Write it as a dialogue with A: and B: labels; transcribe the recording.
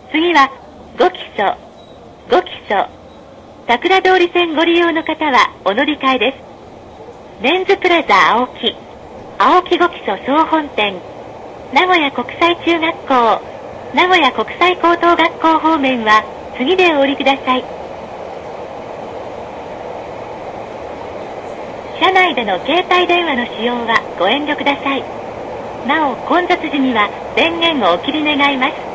A: 次は5基礎、5基礎。桜通り線ご利用の方はお乗り換えです。レンズプラザ青木、青木5基礎総本店、名古屋国際中学校、名古屋国際高等学校方面は次でお降りください。車内での携帯電話の使用はご遠慮ください。なお、混雑時には電源をお切り願います。